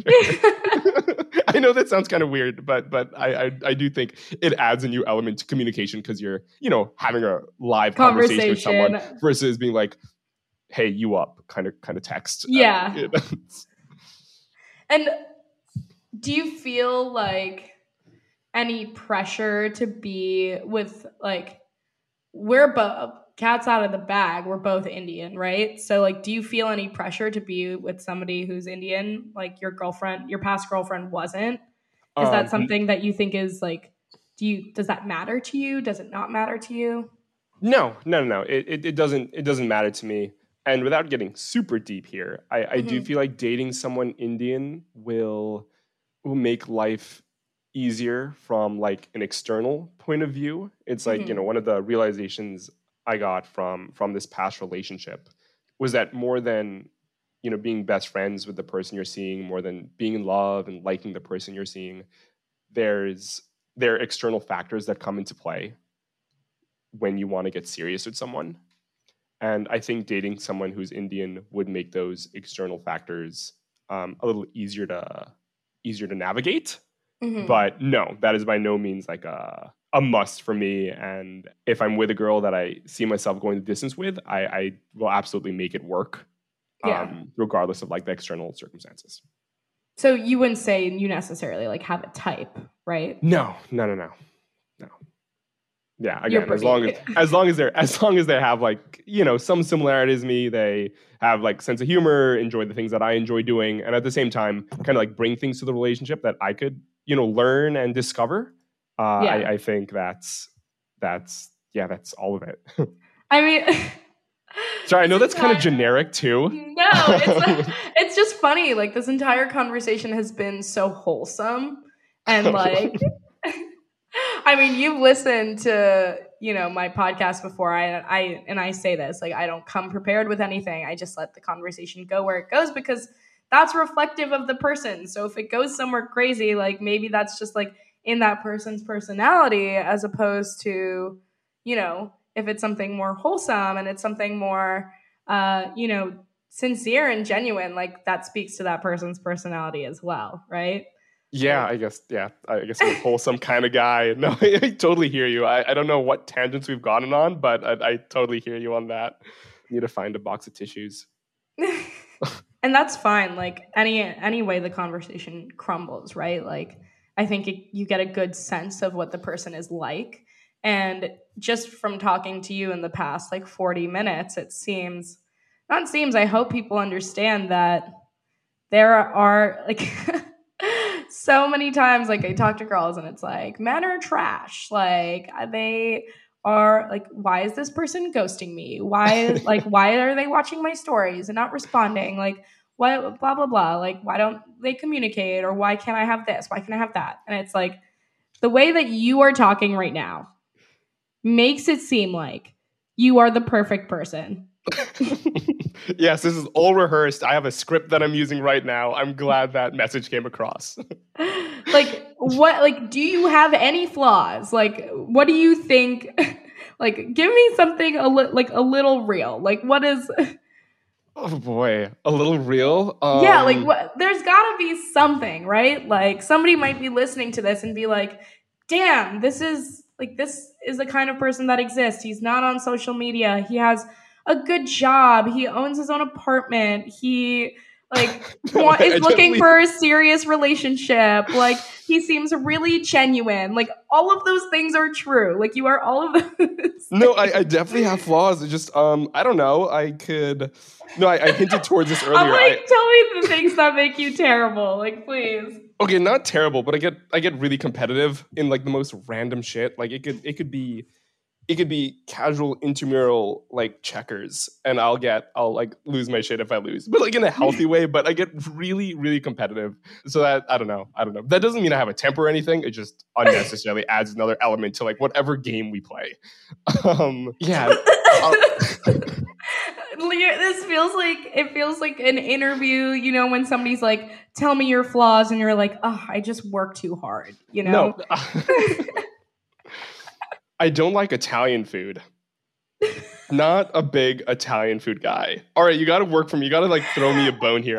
I know that sounds kind of weird, but but I, I I do think it adds a new element to communication because you're, you know, having a live conversation with someone Conversation. versus being like, "Hey, you up?" kind of kind of text. Yeah. Uh, you know? And do you feel like any pressure to be with like we're both cats out of the bag, we're both Indian, right? So like do you feel any pressure to be with somebody who's Indian, like your girlfriend, your past girlfriend wasn't? Is that Um, something that you think is like do you does that matter to you? Does it not matter to you? no, no, no, no. It, it it doesn't it doesn't matter to me. And without getting super deep here, I, I do Mhm. feel like dating someone Indian will will make life easier from like an external point of view. It's like, you know, Mhm. one of the realizations I got from from this past relationship was that more than, you know, being best friends with the person you're seeing, more than being in love and liking the person you're seeing, there's there are external factors that come into play when you want to get serious with someone. And I think dating someone who's Indian would make those external factors um, a little easier to easier to navigate. Mhm. But no, that is by no means like a a must for me. And if I'm with a girl that I see myself going the distance with, I, I will absolutely make it work, Yeah. um, regardless of like the external circumstances. So you wouldn't say you necessarily like have a type, right? No, no, no, no, no. Yeah, You're again, as pretty long as as long as they're as long as they have like, you know, some similarities to me, they have like sense of humor, enjoy the things that I enjoy doing, and at the same time, kind of like bring things to the relationship that I could, you know, learn and discover. Uh, Yeah. I, I think that's that's yeah, that's all of it. I mean Sorry, I know this that's kind of entire- generic too. No, it's it's just funny. Like this entire conversation has been so wholesome and like I mean, you've listened to, you know, my podcast before. I I and I say this, like I don't come prepared with anything. I just let the conversation go where it goes because that's reflective of the person. So if it goes somewhere crazy, like maybe that's just like in that person's personality as opposed to, you know, if it's something more wholesome and it's something more uh, you know, sincere and genuine, like that speaks to that person's personality as well, right? Yeah, Like- I guess. Yeah, I guess I'm a wholesome kind of guy. No, I, I totally hear you. I, I don't know what tangents we've gotten on, but I, I totally hear you on that. Need to find a box of tissues. And that's fine. Like any any way the conversation crumbles, right? Like I think it, you get a good sense of what the person is like, and just from talking to you in the past like forty minutes, it seems not seems. I hope people understand that there are like so many times like I talk to girls and it's like men are trash, like they are like, why is this person ghosting me? Why like why are they watching my stories and not responding? Like, what blah blah blah. Like, why don't they communicate? Or why can't I have this? Why can't I have that? And it's like the way that you are talking right now makes it seem like you are the perfect person. Yes, this is all rehearsed. I have a script that I'm using right now. I'm glad that message came across. Like, what, like, do you have any flaws? Like, what do you think? Like, give me something a li- like a little real. Like, what is? Oh boy, a little real. Um, yeah, like, what? There's got to be something, right? Like, somebody might be listening to this and be like, "Damn, this is like this is the kind of person that exists. He's not on social media. He has a good job. He owns his own apartment. He like No, wa- I- is I looking definitely- for a serious relationship. Like, he seems really genuine. Like, all of those things are true. Like, you are all of those. No, I, I definitely have flaws. It's just, um, I don't know. I could. No, I, I hinted towards this earlier. I'm like, I, tell me the things that make you terrible. Like, please. okay, not terrible, but I get I get really competitive in like the most random shit. Like it could it could be it could be casual intramural like checkers, and I'll get I'll like lose my shit if I lose, but like in a healthy way. But I get really really competitive, so that I don't know I don't know. That doesn't mean I have a temper or anything. It just unnecessarily adds another element to like whatever game we play. Um, yeah. I'll- Leah, this feels like it feels like an interview, you know, when somebody's like, tell me your flaws, and you're like, oh, I just work too hard, you know? No. I don't like Italian food. Not a big Italian food guy. All right, you got to work for me. You got to like throw me a bone here.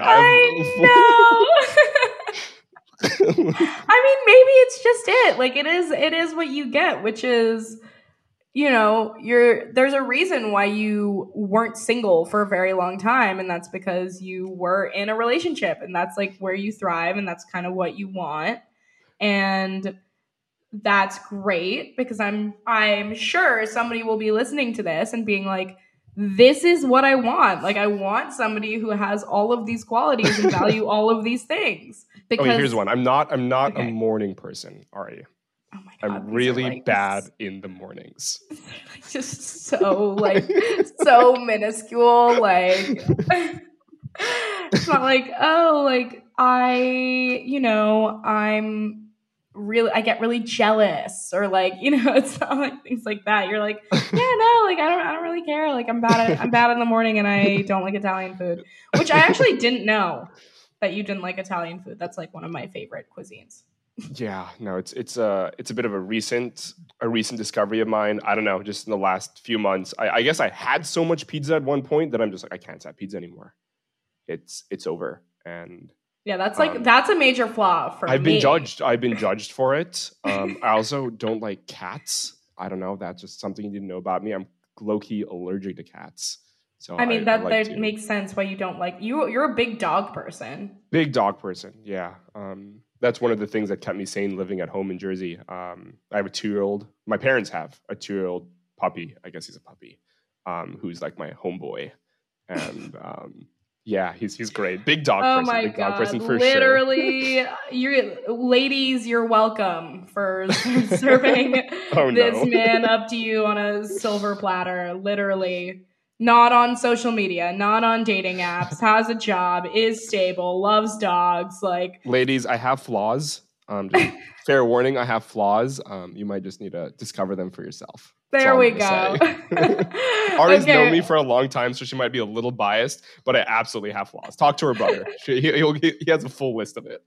I know. I mean, maybe it's just it. Like, it is it is what you get, which is, you know, you're there's a reason why you weren't single for a very long time, and that's because you were in a relationship, and that's like where you thrive, and that's kind of what you want. And that's great, because I'm I'm sure somebody will be listening to this and being like, this is what I want. Like, I want somebody who has all of these qualities and value all of these things. Because Okay, here's one. I'm not I'm not Okay. a morning person, Ari. Oh my God, I'm these are, really like, bad in the mornings. just so like so minuscule. Like, it's not like, oh, like I, you know, I'm really, I get really jealous, or like, you know, it's not like things like that. You're like, yeah, no, like I don't, I don't really care. Like, I'm bad at, I'm bad in the morning, and I don't like Italian food, which I actually didn't know that you didn't like Italian food. That's like one of my favorite cuisines. Yeah, no, it's it's a it's a bit of a recent a recent discovery of mine. I don't know, just in the last few months. I, I guess I had so much pizza at one point that I'm just like, I can't have pizza anymore. It's it's over. And Yeah, that's like Um, that's a major flaw for I've me. been judged. I've been judged for it. Um, I also don't like cats. I don't know. That's just something you didn't know about me. I'm low key allergic to cats. So I mean, that like that to- makes sense why you don't like you. You're a big dog person. big dog person. Yeah. Um, that's one of the things that kept me sane living at home in Jersey. Um, I have a two-year-old. My parents have a two-year-old puppy. I guess he's a puppy. Um, who's like my homeboy, and um, yeah, he's he's great. Big dog Oh person. my big god! dog person for sure. Literally, you ladies, you're welcome for serving Oh, this no. man up to you on a silver platter. Literally, not on social media, not on dating apps. Has a job, is stable, loves dogs. Like, Ladies, I have flaws. Um, just fair warning, I have flaws. Um, you might just need to discover them for yourself. That's there all we I'm go. gonna say. Ari's Okay. known me for a long time, so she might be a little biased, but I absolutely have flaws. Talk to her brother. She, he, he'll, he has a full list of it.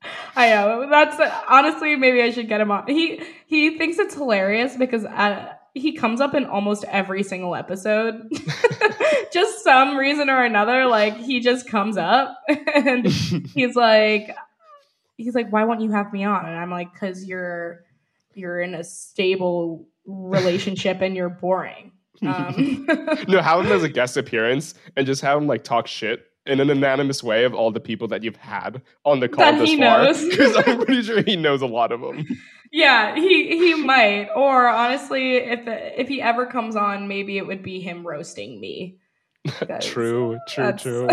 I know. That's honestly, maybe I should get him on. He he thinks it's hilarious because uh, he comes up in almost every single episode. Just some reason or another, like he just comes up and he's like, he's like, why won't you have me on? And I'm like, because you're you're in a stable relationship and you're boring. Um, No, have him as a guest appearance and just have him like talk shit in an anonymous way of all the people that you've had on the call That this he far. knows. Because I'm pretty sure he knows a lot of them. Yeah, he he might. Or honestly, if if he ever comes on, maybe it would be him roasting me. Because True, true, that's- true.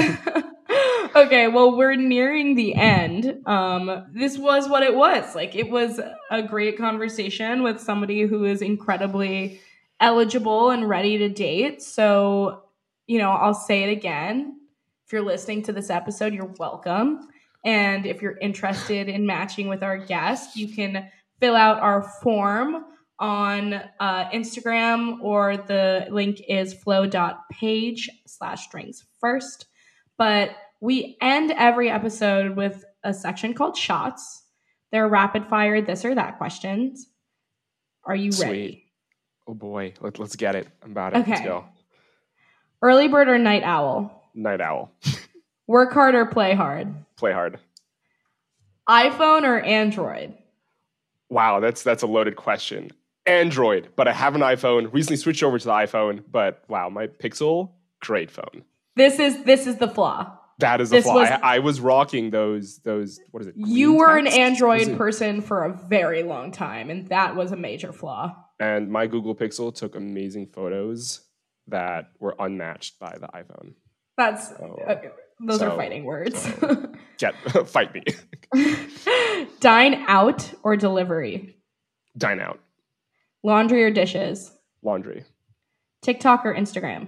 Okay, well, we're nearing the end. Um, this was what it was. Like, it was a great conversation with somebody who is incredibly eligible and ready to date. So, you know, I'll say it again. If you're listening to this episode, you're welcome. And if you're interested in matching with our guest, you can fill out our form on uh, Instagram, or the link is flow.page slash drinks first. But we end every episode with a section called shots. They're rapid fire this or that questions. Are you Sweet. ready? Oh boy, Let, let's get it. I'm about it. Okay. Let's go. Early bird or night owl? Night owl. Work hard or play hard? Play hard. iPhone or Android? Wow, that's that's a loaded question. Android, but I have an iPhone. Recently switched over to the iPhone, but wow, my Pixel, great phone. This is this is the flaw. That is the This flaw. was- I, I was rocking those those. What is it? You green were an text? Android Is it- person for a very long time, and that was a major flaw. And my Google Pixel took amazing photos that were unmatched by the iPhone. That's Oh. okay, those So- are fighting words. so- Get fight me. Dine out or delivery? Dine out. Laundry or dishes? Laundry. TikTok or Instagram?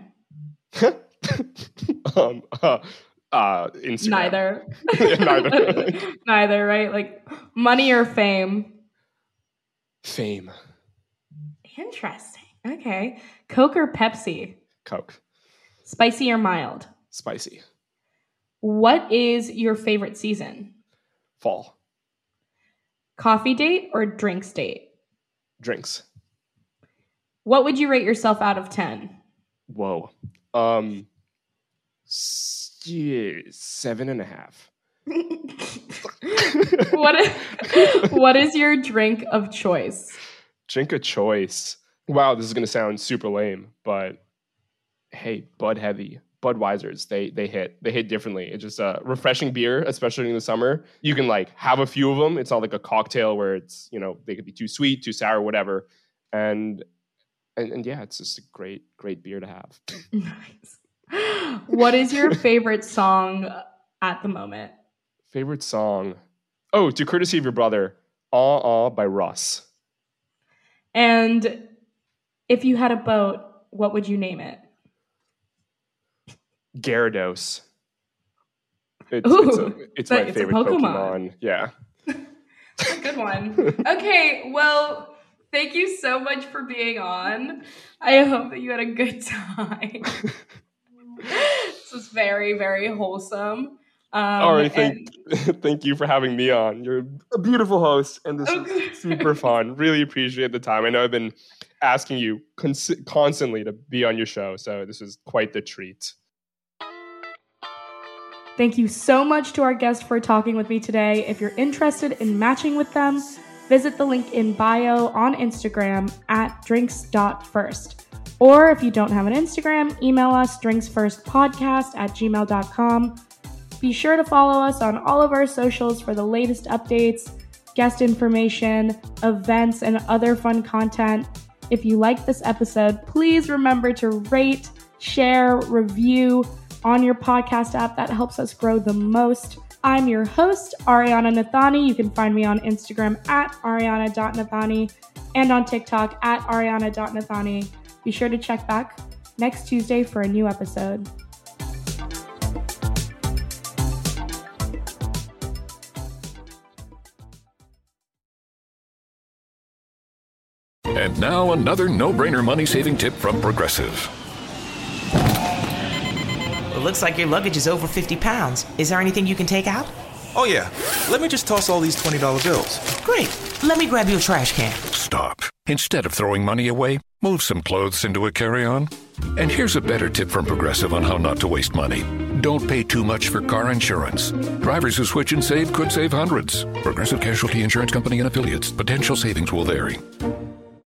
um, uh, uh, Instagram. Neither. Yeah, neither. Neither, right? Like money or fame? Fame. Interesting. Okay. Coke or Pepsi? Coke. Spicy or mild? Spicy. What is your favorite season? Fall. Coffee date or drinks date? Drinks. What would you rate yourself out of ten? Whoa. Um, s- yeah, seven and a half. what, is, what is your drink of choice? Drink of choice. Wow, this is gonna sound super lame, but hey, Bud Heavy, Budweisers, they they hit. They hit differently. It's just a refreshing beer, especially in the summer. You can like have a few of them. It's not like a cocktail where it's, you know, they could be too sweet, too sour, whatever. And and, and yeah, it's just a great, great beer to have. Nice. What is your favorite song at the moment? Favorite song? Oh, To Courtesy of Your Brother, Aw Aw by Russ. And if you had a boat, what would you name it? Gyarados. It's, Ooh, it's, a, it's it's my a- it's a favorite Pokemon. Pokemon. Yeah. That's a good one. Okay, well, thank you so much for being on. I hope that you had a good time. This was very, very wholesome. Um, All right, and- thank, thank you for having me on. You're a beautiful host, and this Okay. is super fun. Really appreciate the time. I know I've been asking you cons- constantly to be on your show, so this is quite the treat. Thank you so much to our guest for talking with me today. If you're interested in matching with them, visit the link in bio on Instagram at drinks dot first. Or if you don't have an Instagram, email us drinksfirstpodcast at gmail dot com. Be sure to follow us on all of our socials for the latest updates, guest information, events, and other fun content. If you like this episode, please remember to rate, share, review on your podcast app. That helps us grow the most. I'm your host, Ariana Nathani. You can find me on Instagram at ariana dot nathani and on TikTok at ariana dot nathani. Be sure to check back next Tuesday for a new episode. And now another no-brainer money-saving tip from Progressive. It looks like your luggage is over fifty pounds. Is there anything you can take out? Oh, yeah. Let me just toss all these twenty dollar bills. Great. Let me grab you a trash can. Stop. Instead of throwing money away, move some clothes into a carry-on. And here's a better tip from Progressive on how not to waste money. Don't pay too much for car insurance. Drivers who switch and save could save hundreds. Progressive Casualty Insurance Company and Affiliates. Potential savings will vary.